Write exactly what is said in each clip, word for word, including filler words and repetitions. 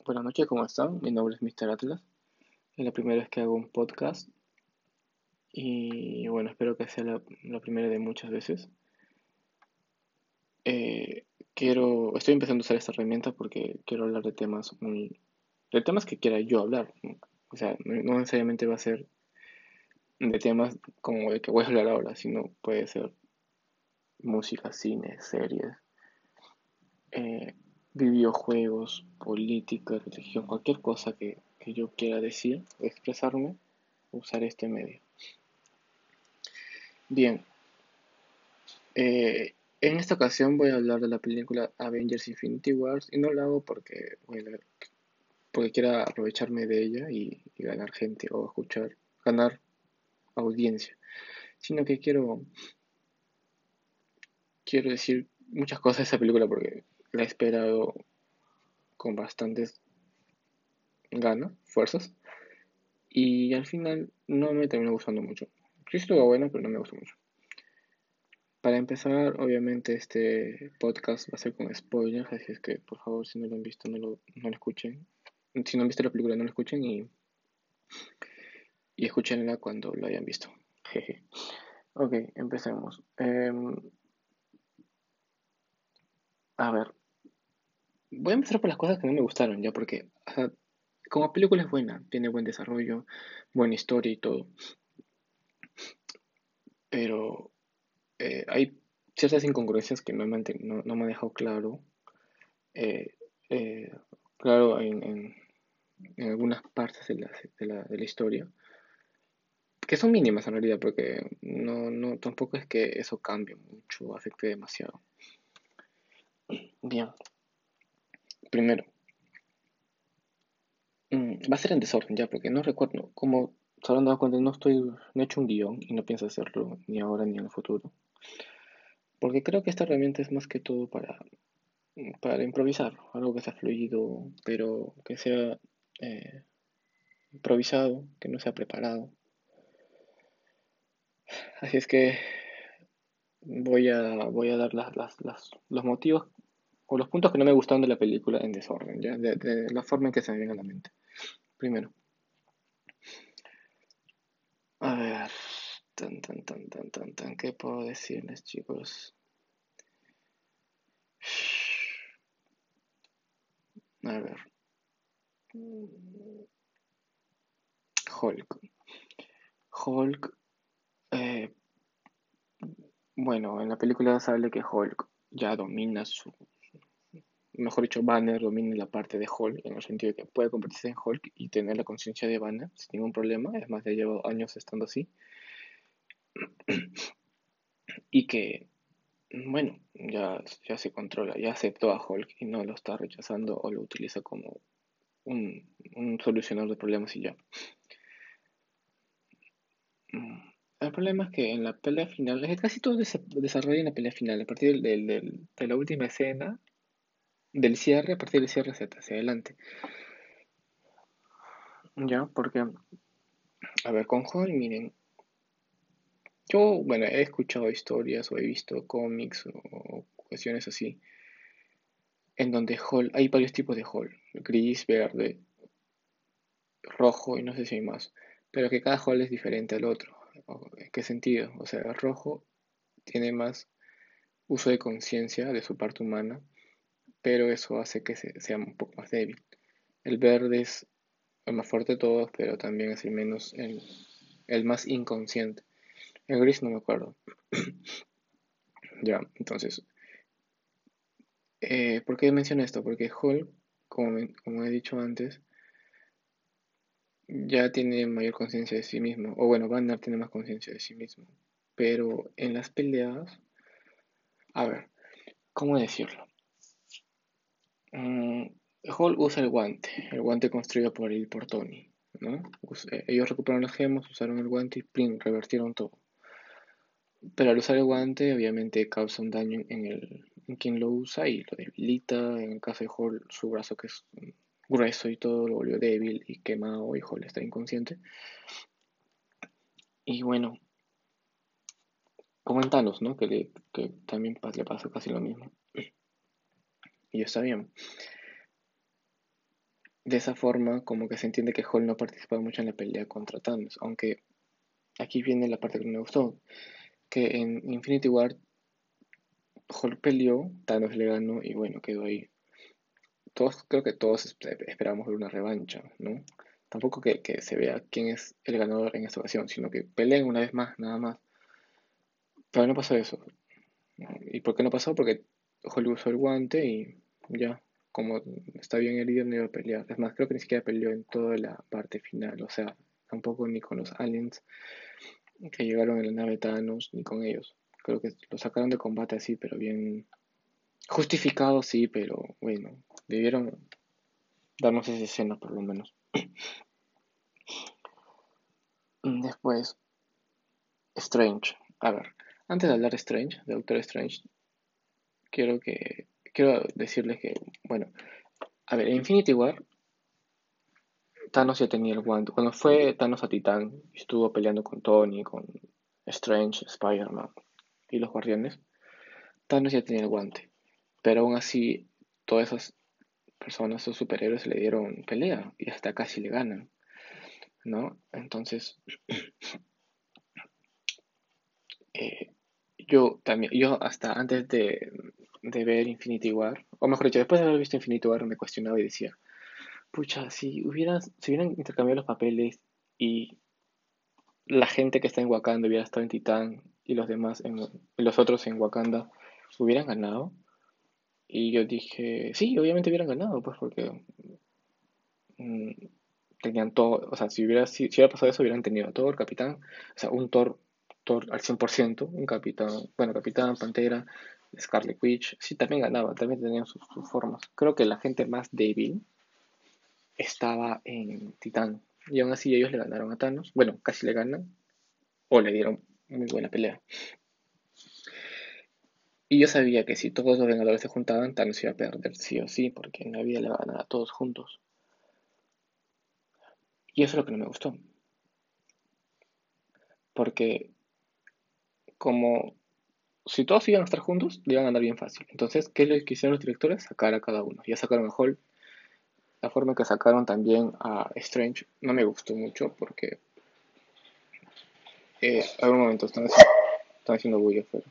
Buenas noches, ¿cómo están? Mi nombre es míster Atlas. Es la primera vez que hago un podcast y bueno, espero que sea la, la primera de muchas veces. Eh, quiero, estoy empezando a usar esta herramienta porque quiero hablar de temas muy, de temas que quiera yo hablar, ¿no? O sea, no, no necesariamente va a ser de temas como el que voy a hablar ahora, sino puede ser música, cine, series, eh, videojuegos, política, religión, cualquier cosa que, que yo quiera decir o expresarme, usar este medio. Bien, eh, en esta ocasión voy a hablar de la película Avengers Infinity Wars y no lo hago porque, bueno, porque quiera aprovecharme de ella y, y ganar gente o escuchar, ganar audiencia, sino que quiero, quiero decir muchas cosas de esa película porque la he esperado con bastantes ganas, fuerzas, y al final no me terminó gustando mucho. Sí estuvo buena, pero no me gustó mucho. Para empezar, obviamente este podcast va a ser con spoilers, así es que por favor si no lo han visto no lo, no lo escuchen. Si no han visto la película no lo escuchen y, y escúchenla cuando lo hayan visto. Jeje. Ok, empecemos. Em, a ver, voy a empezar por las cosas que no me gustaron ya porque o sea, como película es buena, tiene buen desarrollo, buena historia y todo, pero eh, hay ciertas incongruencias que no me han, te- no, no me han dejado claro. eh, eh, claro en, en en algunas partes de la, de la, de la historia, que son mínimas en realidad, porque no, no, tampoco es que eso cambie mucho o afecte demasiado. Bien, primero, mm, va a ser en desorden ya, porque no recuerdo, como se habrán dado cuenta, no estoy, no he hecho un guión y no pienso hacerlo ni ahora ni en el futuro, porque creo que esta herramienta es más que todo para, para improvisar, algo que sea fluido, pero que sea eh, improvisado, que no sea preparado. Así es que voy a, voy a dar las, las, las- los motivos o los puntos que no me gustaron de la película en desorden, ¿ya? De, de la forma en que se me viene a la mente. Primero, a ver, tan, tan, tan, tan, tan, tan, ¿qué puedo decirles, chicos? A ver, Hulk. Hulk, eh, bueno, en la película sale que Hulk ya domina su, mejor dicho, Banner domina la parte de Hulk, en el sentido de que puede convertirse en Hulk y tener la conciencia de Banner sin ningún problema, es más, ya llevo años estando así, y que bueno, ya, ya se controla, ya aceptó a Hulk y no lo está rechazando o lo utiliza como un, un solucionador de problemas y ya. Mm, El problema es que en la pelea final, es que casi todo se desarrolla en la pelea final, a partir del, del- del- de la última escena, del cierre, a partir del cierre hacia, hacia adelante. Ya, porque, a ver, con Hulk, miren, yo, bueno, he escuchado historias o he visto cómics o, o cuestiones así, en donde Hulk, hay varios tipos de Hulk, gris, verde, rojo y no sé si hay más, pero que cada Hulk es diferente al otro. ¿En qué sentido? O sea, el rojo tiene más uso de conciencia de su parte humana, pero eso hace que se- sea un poco más débil. El verde es el más fuerte de todos, pero también es el menos, el, el más inconsciente. El gris no me acuerdo. Ya, entonces, eh, ¿por qué menciono esto? Porque Hulk, como, men- como he dicho antes, ya tiene mayor conciencia de sí mismo. O bueno, Banner tiene más conciencia de sí mismo. Pero en las peleas, a ver, ¿cómo decirlo? Mm, Hulk usa el guante, el guante construido por él y por Tony, ¿no? Us- eh, ellos recuperaron las gemas, usaron el guante y ¡plin! Revertieron todo. Pero al usar el guante, obviamente causa un daño en el, en quien lo usa y lo debilita. En el caso de Hulk, su brazo que es mm, grueso y todo lo volvió débil y quemado y Hulk está inconsciente. Y bueno, como en Thanos, ¿no? Que, le, que también pa- le pasa casi lo mismo. Y está bien. de esa forma como que se entiende que Hulk no participaba mucho en la pelea contra Thanos, aunque aquí viene la parte que no me gustó, que en Infinity War Hulk peleó, Thanos le ganó y bueno, quedó ahí. Todos, creo que todos esp- esperábamos ver una revancha, ¿no? Tampoco que, que se vea quién es el ganador en esta ocasión, sino que peleen una vez más, nada más. Pero no pasó eso. ¿Y por qué no pasó? Porque Hulk usó el guante y ya, como está bien herido, no iba a pelear. Es más, creo que ni siquiera peleó en toda la parte final, o sea, tampoco ni con los aliens que llegaron en la nave Thanos, ni con ellos. Creo que lo sacaron de combate así, pero bien justificado, sí, pero bueno, debieron darnos esa escena por lo menos. Después, Strange. A ver, antes de hablar de Strange, de Doctor Strange, quiero que quiero decirles que, bueno, a ver, en Infinity War, Thanos ya tenía el guante. Cuando fue Thanos a Titán, estuvo peleando con Tony, con Strange, Spider-Man y los Guardianes, Thanos ya tenía el guante. Pero aún así, todas esas personas, esos superhéroes, le dieron pelea y hasta casi le ganan, ¿no? Entonces, eh, yo también, yo hasta antes de, de ver Infinity War, o mejor dicho, después de haber visto Infinity War, me cuestionaba y decía, pucha, si hubieran, si hubieran intercambiado los papeles y la gente que está en Wakanda hubiera estado en Titán y los demás, en, y los otros en Wakanda, hubieran ganado. Y yo dije, sí, obviamente hubieran ganado, pues porque mm, tenían todo, o sea, si hubiera, si, si hubiera pasado eso, hubieran tenido a Thor, Capitán, o sea, un Thor, Thor al cien por ciento, un Capitán, bueno, Capitán, Pantera, Scarlet Witch, sí, también ganaba, también tenían sus, sus formas. Creo que la gente más débil estaba en Titán, y aún así ellos le ganaron a Thanos, bueno, casi le ganan, o le dieron muy buena pelea. Y yo sabía que si todos los Vengadores se juntaban, Thanos iba a perder, sí o sí, porque en la vida le va a ganar a todos juntos. Y eso es lo que no me gustó, porque como si todos iban a estar juntos, le iban a ganar bien fácil. Entonces, ¿qué le quisieron los directores? Sacar a cada uno. Ya sacaron a Hulk. La forma en que sacaron también a Strange no me gustó mucho porque eh, a un momento están haciendo, están haciendo bulla afuera.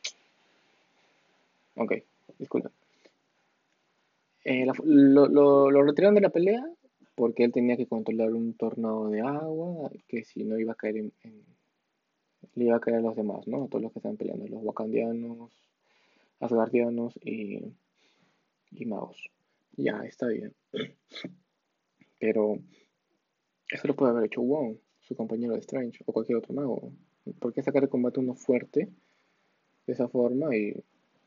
Ok, disculpa. Eh, la- lo, lo, lo retiraron de la pelea porque él tenía que controlar un tornado de agua que si no iba a caer en, en- le iba a caer a los demás, ¿no? A todos los que están peleando, los wakandianos, asgardianos y, y magos. Ya, está bien. Pero eso lo puede haber hecho Wong, su compañero de Strange, o cualquier otro mago. ¿Por qué sacar de combate uno fuerte de esa forma y,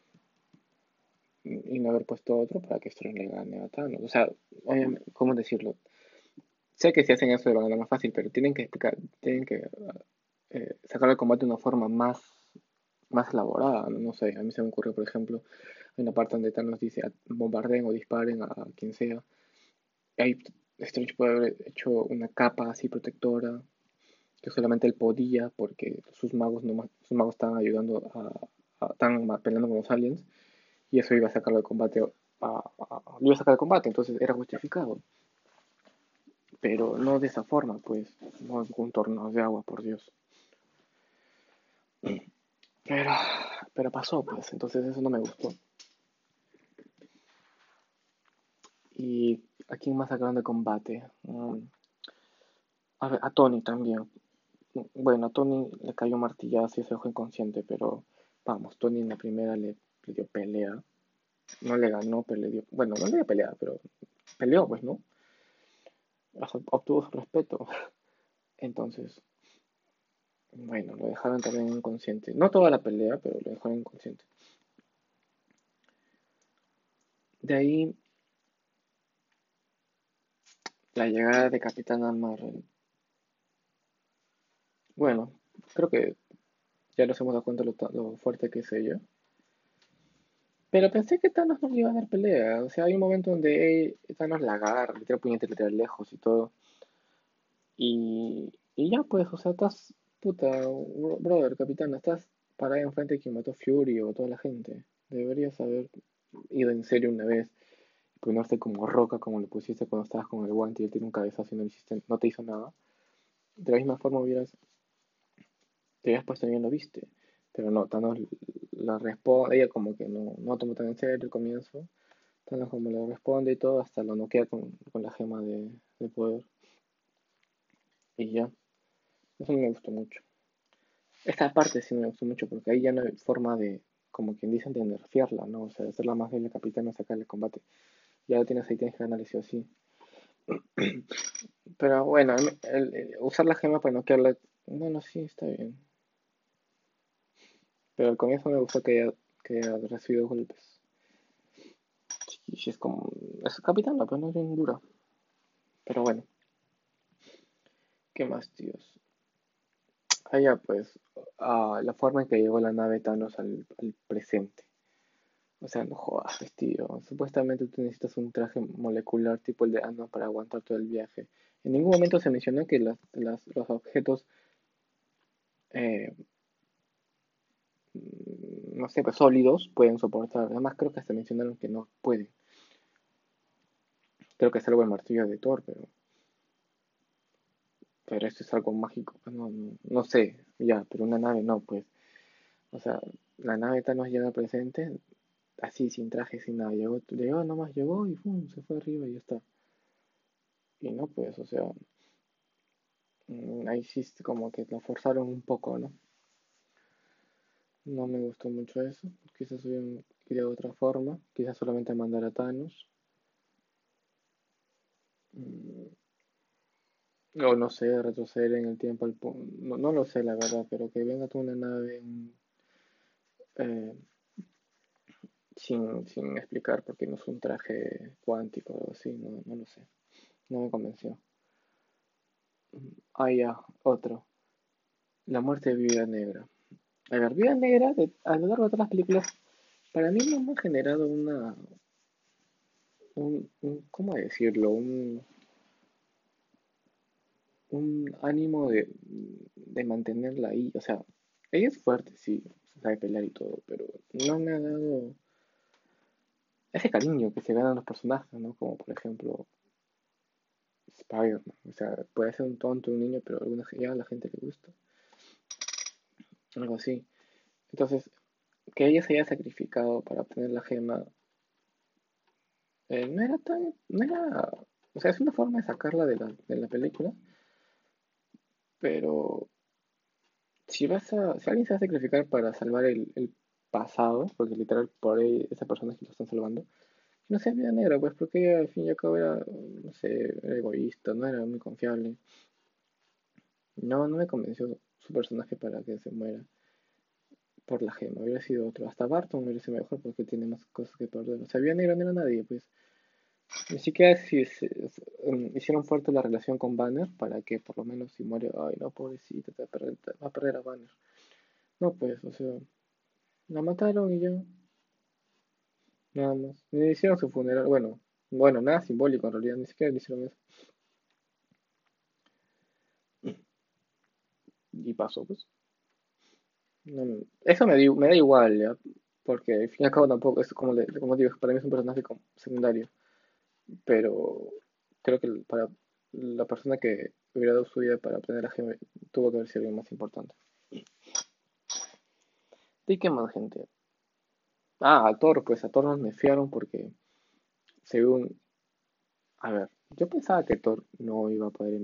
y no haber puesto otro para que Strange le gane a Thanos? O sea, obviamente, ¿cómo decirlo? Sé que si hacen eso de manera más fácil, pero tienen que explicar, tienen que eh, sacar de combate de una forma más, más elaborada. No, no sé, a mí se me ocurrió, por ejemplo, en la parte donde Thanos dice "Ah, bombardeen o disparen a quien sea". Ahí Strange puede haber hecho una capa así protectora que solamente él podía porque sus magos no ma- sus magos estaban ayudando a, a- estaban ma- peleando con los aliens y eso iba a sacarlo de combate a, a- lo iba a sacar de combate, entonces era justificado, pero no de esa forma, pues, no con torneos de agua, por Dios. Pero, pero pasó, pues, entonces eso no me gustó. ¿Y a quién más sacaron de combate? Mm, a ver, a Tony también. Bueno, a Tony le cayó un martillazo y se dejó inconsciente, pero vamos, Tony en la primera le, le dio pelea. No le ganó, pero le dio. Bueno, no le dio pelea, pero peleó, pues, ¿no? Obtuvo su respeto. Entonces, bueno, lo dejaron también inconsciente. No toda la pelea, pero lo dejaron inconsciente. De ahí, la llegada de Capitana Marvel. Bueno, creo que ya nos hemos dado cuenta lo, ta- lo fuerte que es ella. Pero pensé que Thanos no le iba a dar pelea. O sea, hay un momento donde eh, Thanos la agarra, le tira puñete, le tira lejos y todo. Y, y ya pues, o sea, estás, puta, bro- brother, capitán, estás parada enfrente de quien mató Fury o toda la gente. Deberías haber ido en serio una vez ponerte como roca como lo pusiste cuando estabas con el guante y él tiene un cabezazo y no, le hiciste, no te hizo nada. De la misma forma hubieras, te hubieras puesto bien lo viste. Pero no, Thanos la responde, ella como que no, no tomó tan en serio el comienzo. Thanos como le responde y todo, hasta lo noquea con, con la gema de, de poder. Y ya, eso me gustó mucho. Esta parte sí me gustó mucho porque ahí ya no hay forma de, como quien dice, de nerfearla, ¿no? O sea, hacerla más bien la capitana, sacarle combate. Ya lo tienes ahí, tienes que ganar sí o sí. Pero bueno, el- el- el usar la gema para noquearla, bueno, sí, está bien. Pero al comienzo me gustó que haya, que haya recibido golpes. Y si es como, es capitana, pues no es bien dura. Pero bueno, ¿qué más, tíos? Allá pues, ah, la forma en que llegó la nave Thanos al, al presente. O sea, no jodas, pues, tío. Supuestamente tú necesitas un traje molecular tipo el de Ant-Man para aguantar todo el viaje. En ningún momento se mencionó que las, las- los objetos, eh, mm, no sé, pues sólidos pueden soportar. Además, creo que hasta mencionaron que no pueden. Creo que es algo el martillo de Thor, pero, pero esto es algo mágico. Pues no, no, no sé, ya, pero una nave no, pues. O sea, la nave Thanos llega al presente así, sin traje, sin nada. Llegó, llegó, nomás llegó y pum, se fue arriba y ya está. Y no, pues, o sea, mm, ahí sí es como que la forzaron un poco, ¿no? No me gustó mucho eso. Quizás hubieran ido de otra forma. Quizás solamente mandar a Thanos. Mm, o no sé, retroceder en el tiempo al pu- No, no lo sé, la verdad, pero que venga tú una nave mm, eh, sin, sin explicar por qué no es un traje cuántico o algo así, no, no lo sé. No me convenció. Mm, Ah, ya, otro. La muerte de Viuda Negra. A ver, Viuda Negra, de- a lo largo de todas las películas, para mí no me ha generado una, un, un- ¿cómo decirlo? Un, un ánimo de, de mantenerla ahí. O sea, ella es fuerte, sí, sabe pelear y todo, pero no me ha dado ese cariño que se ganan los personajes, ¿no? Como por ejemplo Spider-Man. O sea, puede ser un tonto, un niño, pero alguna ya a la gente le gusta. Algo así. Entonces, que ella se haya sacrificado para obtener la gema, eh, no era tan, no era, o sea, es una forma de sacarla de la, de la película, pero si vas a, si alguien se va a sacrificar para salvar el, el pasado, porque literal por ahí esa persona es que lo están salvando, no sea vida negra, pues porque ella al fin y al cabo era, no sé, era egoísta, no era muy confiable. No, no me convenció su personaje para que se muera por la gema, hubiera sido otro. Hasta Barton hubiera sido mejor porque tiene más cosas que perder. O sea, vida negra no era nadie, pues. Ni siquiera si se- se- um, hicieron fuerte la relación con Banner para que por lo menos si muere, ay no, pobrecita, te va a perder, te va a perder a Banner. No, pues, o sea, la mataron y ya. Nada más. Ni hicieron su funeral. Bueno, bueno, nada simbólico en realidad. Ni siquiera le hicieron eso. Y pasó, pues. No, no, eso me, di- me da igual, ¿ya? Porque al fin y al cabo tampoco es como, le- como digo, para mí es un personaje como secundario. Pero creo que el- para la persona que hubiera dado su vida para obtener la gema tuvo que haber sido alguien más importante. ¿Y qué más, gente? Ah, a Thor, pues a Thor nos nefiaron porque según... A ver, yo pensaba que Thor no iba a poder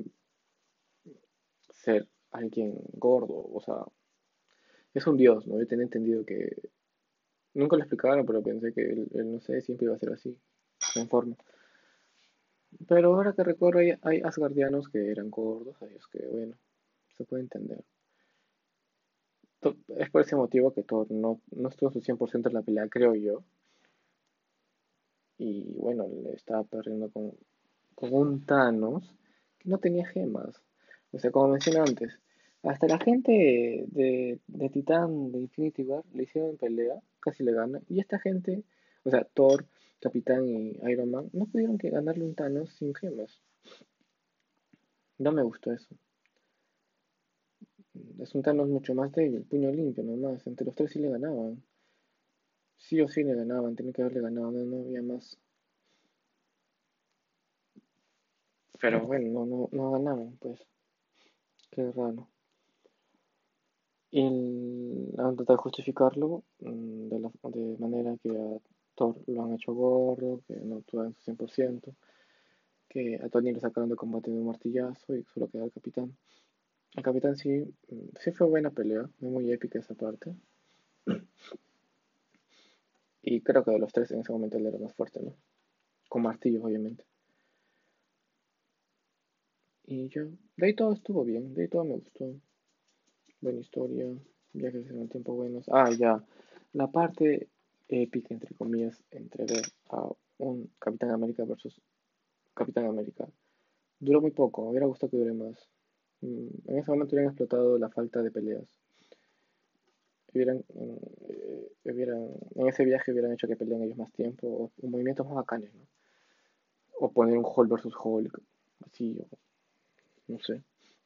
ser alguien gordo, o sea, es un dios, ¿no? Yo tenía entendido que... Nunca lo explicaron, pero pensé que él, él, no sé, siempre iba a ser así, en forma. Pero ahora que recuerdo, hay, hay asgardianos que eran gordos, hay es que, bueno, se puede entender. To- Es por ese motivo que Thor no, no estuvo en su cien por ciento en la pelea, creo yo. Y bueno, le estaba perdiendo con, con un Thanos que no tenía gemas. O sea, como mencioné antes, hasta la gente de, de Titán de Infinity War le hicieron pelea, casi le gana. Y esta gente, o sea, Thor, Capitán y Iron Man, no pudieron que ganarle un Thanos sin gemas. No me gustó eso. Es un Thanos mucho más débil, puño limpio nomás. Entre los tres sí le ganaban. Sí o sí le ganaban, tenía que haberle ganado, no, no había más. Pero bueno, no, no, no ganaron, pues, qué raro. Y el- han tratado de justificarlo mm, de, la, de manera que a Thor lo han hecho gordo, que no actúa en su cien por ciento, que a Tony lo sacaron de combate de un martillazo y solo queda el capitán. El capitán sí, mm, sí fue buena pelea, fue muy épica esa parte. Y creo que de los tres en ese momento él era más fuerte, ¿no? Con martillos, obviamente. Y ya, de ahí todo estuvo bien, de ahí todo me gustó. Buena historia, viajes en el tiempo buenos. Ah, ya, la parte épica, entre comillas, entre ver a un Capitán América versus Capitán América. Duró muy poco, me hubiera gustado que dure más. Mm, En ese momento hubieran explotado la falta de peleas. Hubieran, mm, eh, hubieran, en ese viaje hubieran hecho que peleen ellos más tiempo, o, o movimientos más bacanes, ¿no? O poner un Hulk versus Hulk, así, o no sé.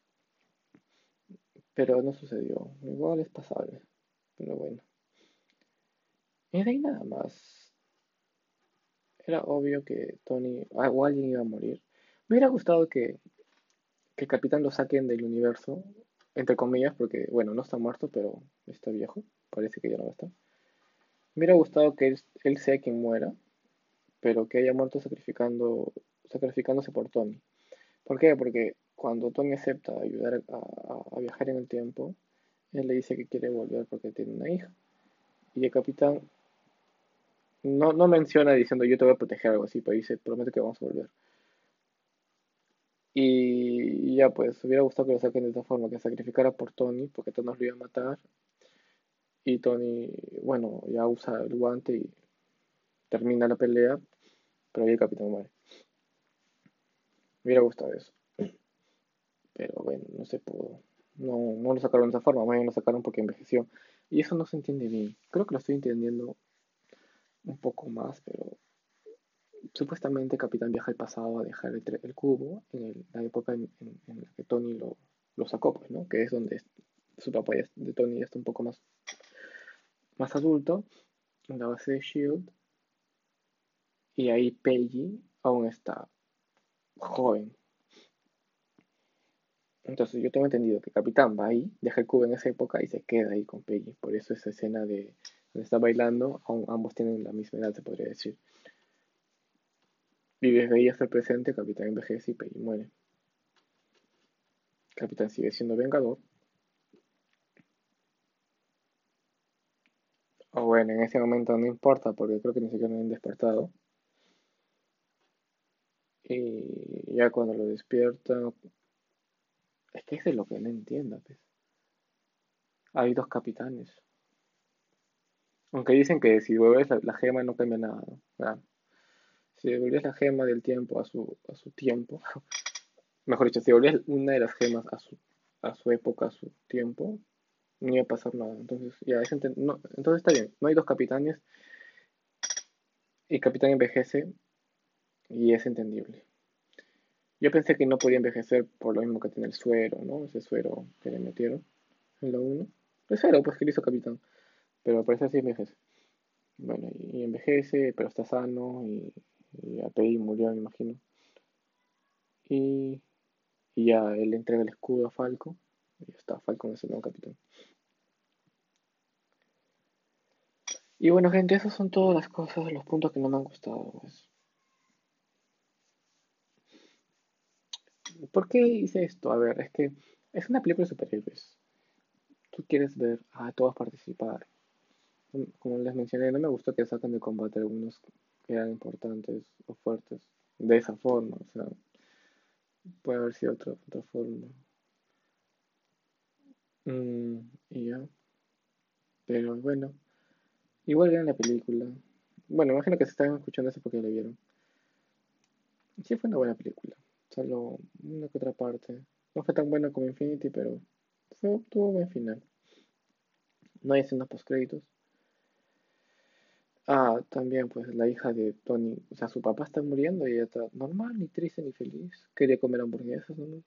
Pero no sucedió. Igual es pasable, pero bueno. Y de ahí nada más. Era obvio que Tony ah, o alguien iba a morir. Me hubiera gustado que, que el capitán lo saquen del universo, entre comillas, porque, bueno, no está muerto, pero está viejo. Parece que ya no va a estar. Me hubiera gustado que él, él sea quien muera, pero que haya muerto sacrificando, sacrificándose por Tony. ¿Por qué? Porque cuando Tony acepta ayudar a, a- a viajar en el tiempo, él le dice que quiere volver porque tiene una hija. Y el capitán no, no menciona diciendo yo te voy a proteger algo así, pero dice promete que vamos a volver. Y ya pues, hubiera gustado que lo saquen de esta forma, que sacrificara por Tony, porque Thanos lo iba a matar. Y Tony, bueno, ya usa el guante y termina la pelea, pero ahí el capitán muere. Me hubiera gustado eso. Pero bueno, no se pudo. No, no lo sacaron de esa forma, más bien lo sacaron porque envejeció. Y eso no se entiende bien. Creo que lo estoy entendiendo un poco más, pero supuestamente Capitán viaja al pasado a dejar el, tre- el cubo en el- la época en, en- en la que Tony lo, lo sacó, pues, ¿no? Que es donde es- su papá ya- de Tony ya está un poco más, más adulto, en la base de Shield, y ahí Peggy aún está joven. Entonces yo tengo entendido que Capitán va ahí, deja el cubo en esa época y se queda ahí con Peggy. Por eso esa escena de donde está bailando, aún ambos tienen la misma edad, se podría decir. Y desde ahí hasta el presente, Capitán envejece y Peggy muere. Capitán sigue siendo Vengador. O bueno, en ese momento no importa porque creo que ni siquiera lo han despertado. Y ya cuando lo despierta, es que eso es lo que no entiendo, pues. Hay dos capitanes. Aunque dicen que si devuelves la, la gema no cambia nada, ¿no? Ah, si devuelves la gema del tiempo a su, a su tiempo, mejor dicho, si devuelves una de las gemas a su, a su época, a su tiempo, no iba a pasar nada. Entonces, ya, es enten- no, entonces está bien. No hay dos capitanes y capitán envejece y es entendible. Yo pensé que no podía envejecer por lo mismo que tiene el suero, ¿no? Ese suero que le metieron en la uno. El suero, pues que le hizo capitán. Pero parece sí envejece. Bueno, y envejece, pero está sano y, y A P I murió, me imagino. Y, y ya él le entrega el escudo a Falco. Y ya está, Falcon es el nuevo capitán. Y bueno, gente, esas son todas las cosas, los puntos que no me han gustado, pues. ¿Por qué hice esto? A ver, es que es una película de superhéroes. Tú quieres ver a todos participar. Como les mencioné, no me gustó que sacan de combate algunos que eran importantes o fuertes de esa forma. O sea, puede haber sido otra, otra forma. Mm, y ya, pero bueno, igual vean la película. Bueno, imagino que se estaban escuchando eso porque la vieron. Sí, fue una buena película. Solo una que otra parte. No fue tan buena como Infinity, pero fue, tuvo buen final. No hay escenas post créditos. Ah, también pues la hija de Tony, o sea, su papá está muriendo y ella está normal, ni triste ni feliz. Quería comer hamburguesas, ¿no?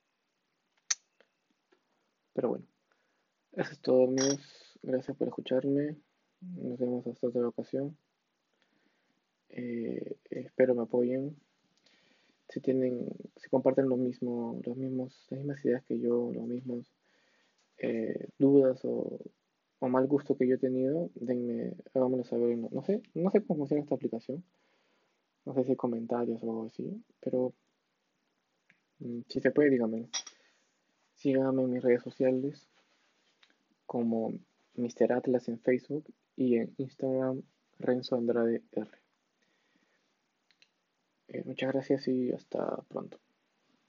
Pero bueno, eso es todo, amigos. Gracias por escucharme. Nos vemos hasta otra ocasión. Eh, espero me apoyen. si tienen, si comparten lo mismo, los mismos, las mismas ideas que yo, los mismos eh, dudas o, o mal gusto que yo he tenido, denme, háganmelo saber. No, no sé, no sé cómo funciona esta aplicación, no sé si hay comentarios o algo así, pero mm, si se puede, díganmelo. Síganme en mis redes sociales como míster Atlas en Facebook y en Instagram Renzo Andrade R. Eh, muchas gracias y hasta pronto.